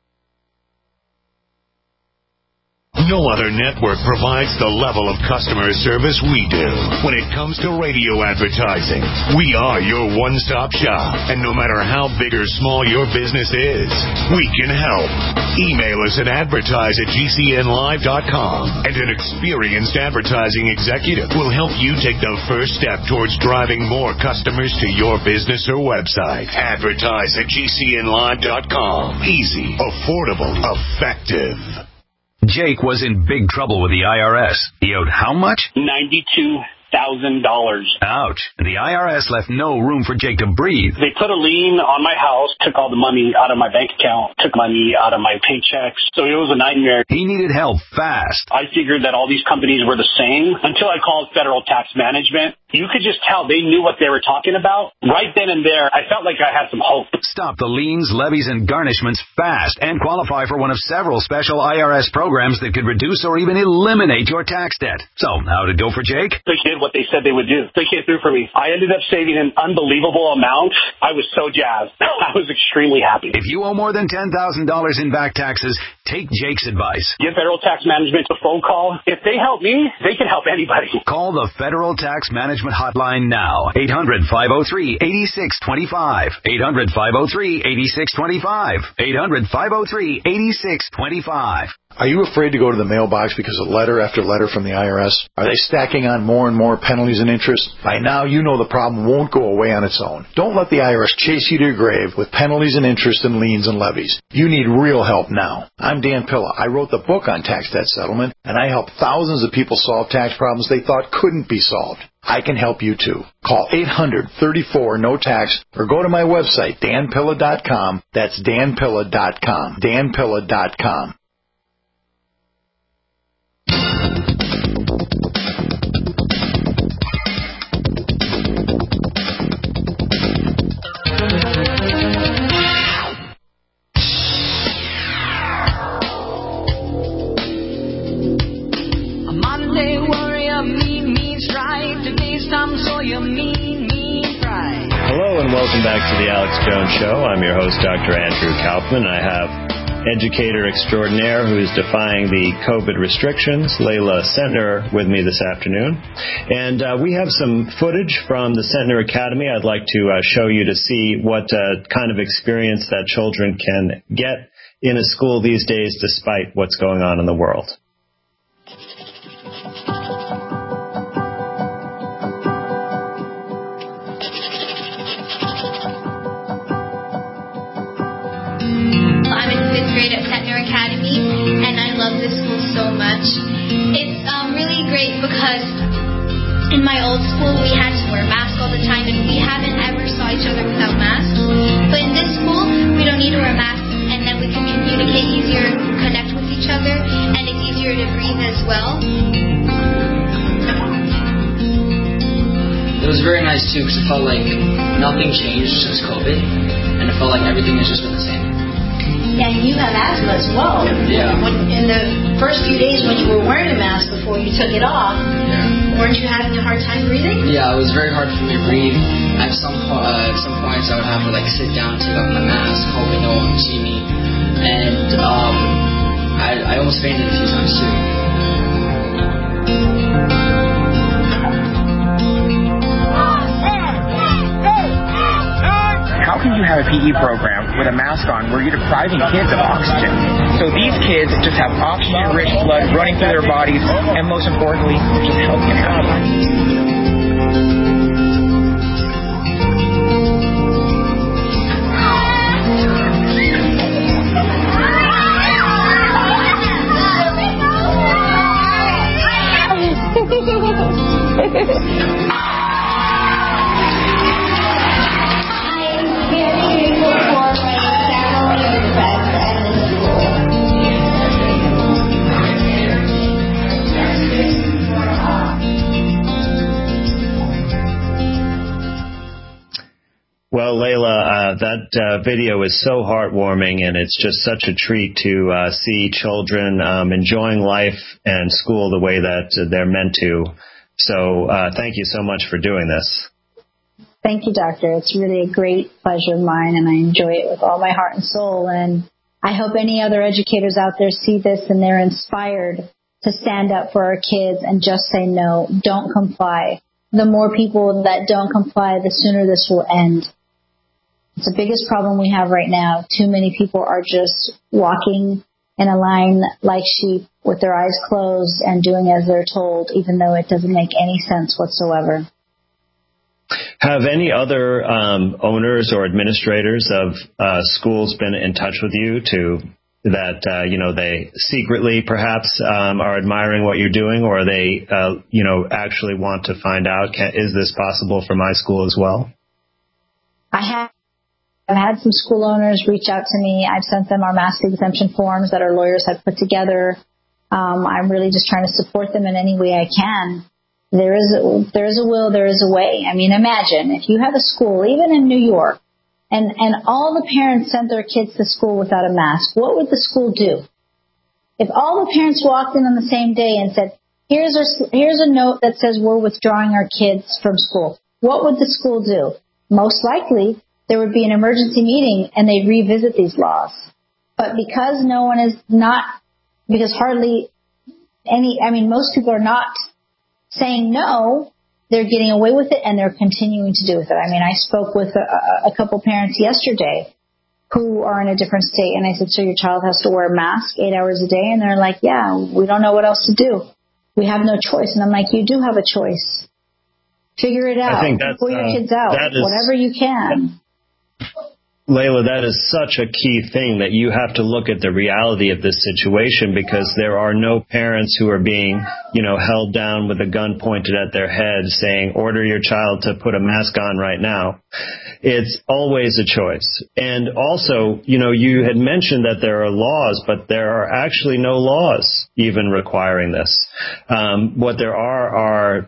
No other network provides the level of customer service we do. When it comes to radio advertising, we are your one-stop shop. And no matter how big or small your business is, we can help. Email us at advertise@gcnlive.com, and an experienced advertising executive will help you take the first step towards driving more customers to your business or website. Advertise@gcnlive.com. Easy, affordable, effective. Jake was in big trouble with the IRS. He owed how much? $92,000. Ouch. The IRS left no room for Jake to breathe. They put a lien on my house, took all the money out of my bank account, took money out of my paychecks. So it was a nightmare. He needed help fast. I figured that all these companies were the same until I called Federal Tax Management. You could just tell they knew what they were talking about. Right then and there, I felt like I had some hope. Stop the liens, levies, and garnishments fast and qualify for one of several special IRS programs that could reduce or even eliminate your tax debt. So, how'd it go for Jake? They did what they said they would do. They came through for me. I ended up saving an unbelievable amount. I was so jazzed. I was extremely happy. If you owe more than $10,000 in back taxes, take Jake's advice. Give Federal Tax Management a phone call. If they help me, they can help anybody. Call the Federal Tax Management hotline now. 800-503-8625. 800-503-8625. 800-503-8625. Are you afraid to go to the mailbox because of letter after letter from the IRS? Are they stacking on more and more penalties and interest? By now, you know the problem won't go away on its own. Don't let the IRS chase you to your grave with penalties and interest and liens and levies. You need real help now. I'm Dan Pilla. I wrote the book on tax debt settlement, and I help thousands of people solve tax problems they thought couldn't be solved. I can help you too. Call 800-34-NO-TAX or go to my website, danpilla.com. That's danpilla.com. danpilla.com. Hello and welcome back to the Alex Jones Show. I'm your host, Dr. Andrew Kaufman. I have educator extraordinaire who's defying the COVID restrictions, Layla Sentner, with me this afternoon. And we have some footage from the Sentner Academy I'd like to show you to see what kind of experience that children can get in a school these days despite what's going on in the world. At Sentner Academy, and I love this school so much. It's really great because in my old school we had to wear masks all the time, and we haven't ever saw each other without masks. But in this school, we don't need to wear masks, and then we can communicate easier, connect with each other, and it's easier to breathe as well. It was very nice too because it felt like nothing changed since COVID, and it felt like everything has just been the same. Yeah, and you have asthma as well. Yeah. In the first few days when you were wearing a mask before you took it off, weren't you having a hard time breathing? Yeah, it was very hard for me to breathe. At some points, I would have to sit down, take off my mask, hoping no one would see me, and I almost fainted a few times too. the PE program with a mask on where you're depriving kids of oxygen. So these kids just have oxygen-rich blood running through their bodies, and most importantly, they're just healthy and happy. Well, Layla, that video is so heartwarming, and it's just such a treat to see children enjoying life and school the way that they're meant to. So thank you so much for doing this. Thank you, Doctor. It's really a great pleasure of mine, and I enjoy it with all my heart and soul. And I hope any other educators out there see this and they're inspired to stand up for our kids and just say no, don't comply. The more people that don't comply, the sooner this will end. It's the biggest problem we have right now. Too many people are just walking in a line like sheep with their eyes closed and doing as they're told, even though it doesn't make any sense whatsoever. Have any other owners or administrators of schools been in touch with you they secretly perhaps are admiring what you're doing, or they, actually want to find out, is this possible for my school as well? I've had some school owners reach out to me. I've sent them our mask exemption forms that our lawyers have put together. I'm really just trying to support them in any way I can. There is a will, there is a way. I mean, imagine if you have a school, even in New York, and all the parents sent their kids to school without a mask, what would the school do? If all the parents walked in on the same day and said, here's a note that says we're withdrawing our kids from school, what would the school do? Most likely, there would be an emergency meeting and they'd revisit these laws. But because most people are not saying no, they're getting away with it and they're continuing to do with it. I mean, I spoke with a couple parents yesterday who are in a different state, and I said, so your child has to wear a mask 8 hours a day? And they're like, yeah, we don't know what else to do. We have no choice. And I'm like, you do have a choice. Figure it out. Pull your kids out, whatever you can. Layla, that is such a key thing, that you have to look at the reality of this situation, because there are no parents who are being, held down with a gun pointed at their head saying, order your child to put a mask on right now. It's always a choice. And also, you had mentioned that there are laws, but there are actually no laws even requiring this. What there are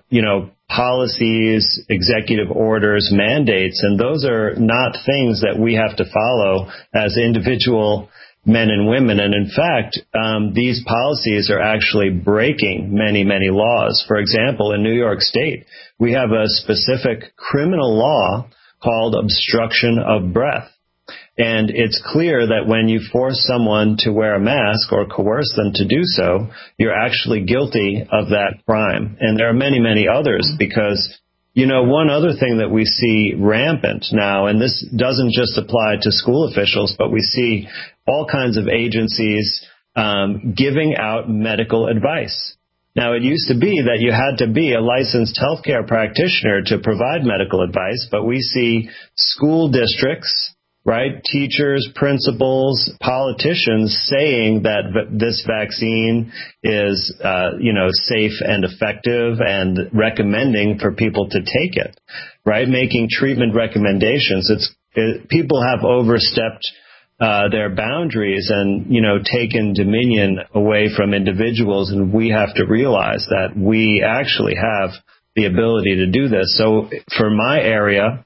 policies, executive orders, mandates, and those are not things that we have to follow as individual men and women. And in fact, these policies are actually breaking many, many laws. For example, in New York State, we have a specific criminal law called obstruction of breath. And it's clear that when you force someone to wear a mask or coerce them to do so, you're actually guilty of that crime. And there are many, many others, because, one other thing that we see rampant now, and this doesn't just apply to school officials, but we see all kinds of agencies giving out medical advice. Now, it used to be that you had to be a licensed healthcare practitioner to provide medical advice, but we see school districts, right? Teachers, principals, politicians saying that this vaccine is, safe and effective, and recommending for people to take it, right? Making treatment recommendations. People have overstepped their boundaries and, taken dominion away from individuals, and we have to realize that we actually have the ability to do this. So for my area,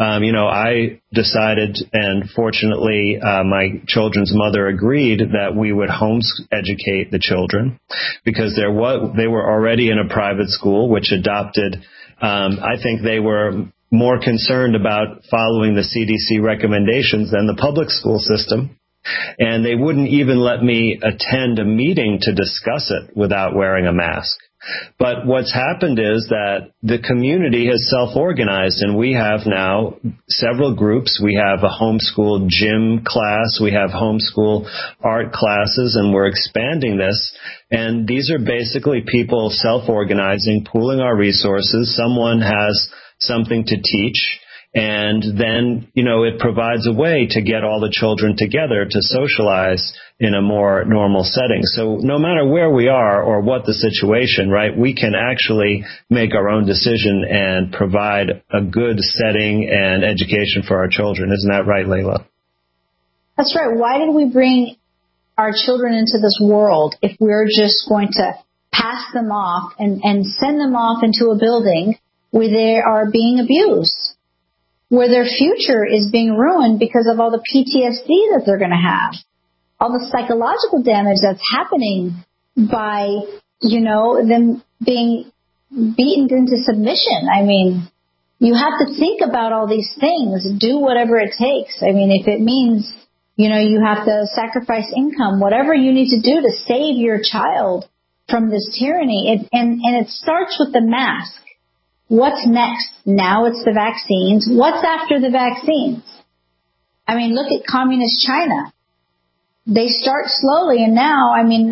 I decided, and fortunately, my children's mother agreed that we would educate the children, because they were already in a private school, which adopted, I think they were more concerned about following the CDC recommendations than the public school system. And they wouldn't even let me attend a meeting to discuss it without wearing a mask. But what's happened is that the community has self-organized, and we have now several groups. We have a homeschool gym class. We have homeschool art classes, and we're expanding this. And these are basically people self-organizing, pooling our resources. Someone has something to teach. And then, it provides a way to get all the children together to socialize in a more normal setting. So no matter where we are or what the situation, right, we can actually make our own decision and provide a good setting and education for our children. Isn't that right, Layla? That's right. Why did we bring our children into this world if we're just going to pass them off and send them off into a building where they are being abused, where their future is being ruined because of all the PTSD that they're going to have, all the psychological damage that's happening by, them being beaten into submission? I mean, you have to think about all these things, do whatever it takes. I mean, if it means, you have to sacrifice income, whatever you need to do to save your child from this tyranny. And it starts with the mask. What's next? Now it's the vaccines. What's after the vaccines? I mean, look at communist China. They start slowly, and now,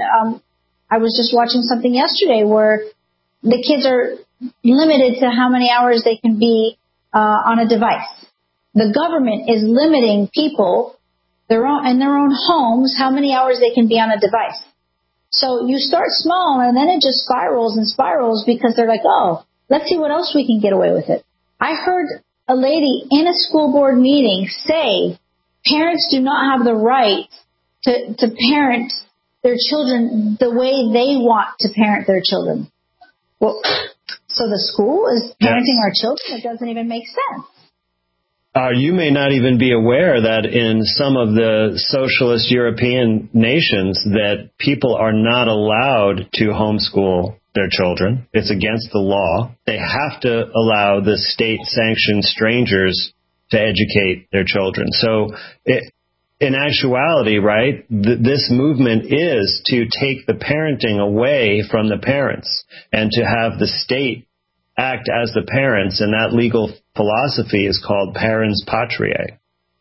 I was just watching something yesterday where the kids are limited to how many hours they can be on a device. The government is limiting people in their own homes how many hours they can be on a device. So you start small, and then it just spirals and spirals because they're like, oh, let's see what else we can get away with it. I heard a lady in a school board meeting say parents do not have the right to parent their children the way they want to parent their children. Well, so the school is parenting our children? It doesn't even make sense. You may not even be aware that in some of the socialist European nations that people are not allowed to homeschool their children. It's against the law. They have to allow the state-sanctioned strangers to educate their children. So in actuality, right, this movement is to take the parenting away from the parents and to have the state act as the parents, and that legal philosophy is called parens patriae.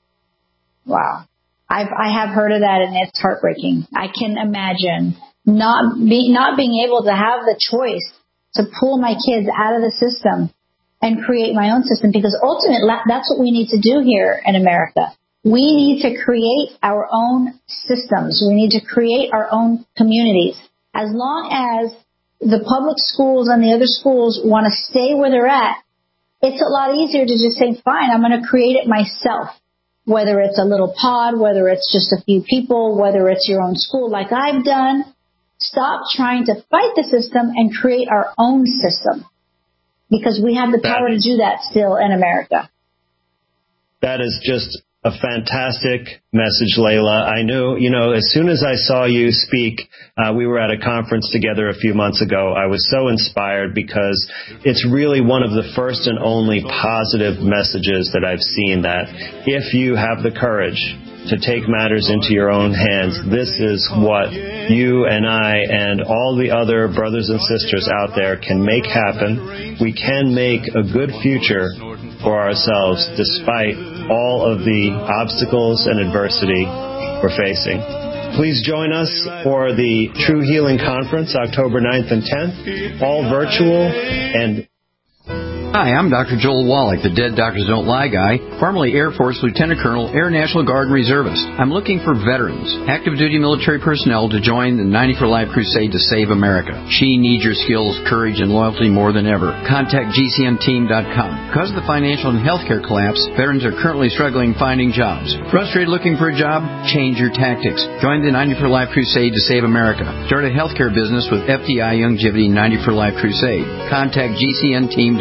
Wow. I have heard of that, and it's heartbreaking. I can imagine not being able to have the choice to pull my kids out of the system and create my own system, because ultimately that's what we need to do here in America. We need to create our own systems. We need to create our own communities. As long as the public schools and the other schools want to stay where they're at, it's a lot easier to just say, fine, I'm going to create it myself. Whether it's a little pod, whether it's just a few people, whether it's your own school like I've done. Stop trying to fight the system and create our own system, because we have the power to do that still in America. That is just a fantastic message, Layla. I knew, as soon as I saw you speak, we were at a conference together a few months ago. I was so inspired because it's really one of the first and only positive messages that I've seen, that if you have the courage to take matters into your own hands, this is what you and I and all the other brothers and sisters out there can make happen. We can make a good future for ourselves despite all of the obstacles and adversity we're facing. Please join us for the True Healing Conference, October 9th and 10th, all virtual. And Hi, I'm Dr. Joel Wallach, the Dead Doctors Don't Lie guy, formerly Air Force Lieutenant Colonel, Air National Guard Reservist. I'm looking for veterans, active duty military personnel to join the 90 for Life crusade to save America. She needs your skills, courage, and loyalty more than ever. Contact GCNteam.com. Because of the financial and healthcare collapse, veterans are currently struggling finding jobs. Frustrated looking for a job? Change your tactics. Join the 90 for Life crusade to save America. Start a healthcare business with FDI Longevity 90 for Life crusade. Contact GCNteam.com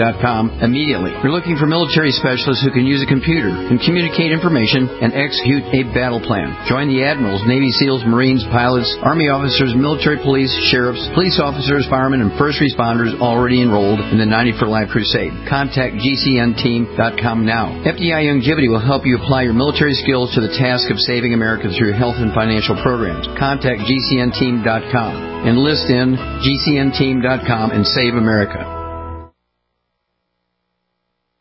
GCNteam.com immediately. You're looking for military specialists who can use a computer and communicate information and execute a battle plan. Join the admirals, Navy SEALs, Marines, pilots, Army officers, military police, sheriffs, police officers, firemen, and first responders already enrolled in the 90 for Life Crusade. Contact GCNteam.com now. FDI Longevity will help you apply your military skills to the task of saving America through health and financial programs. Contact GCNteam.com. Enlist in GCNteam.com and save America.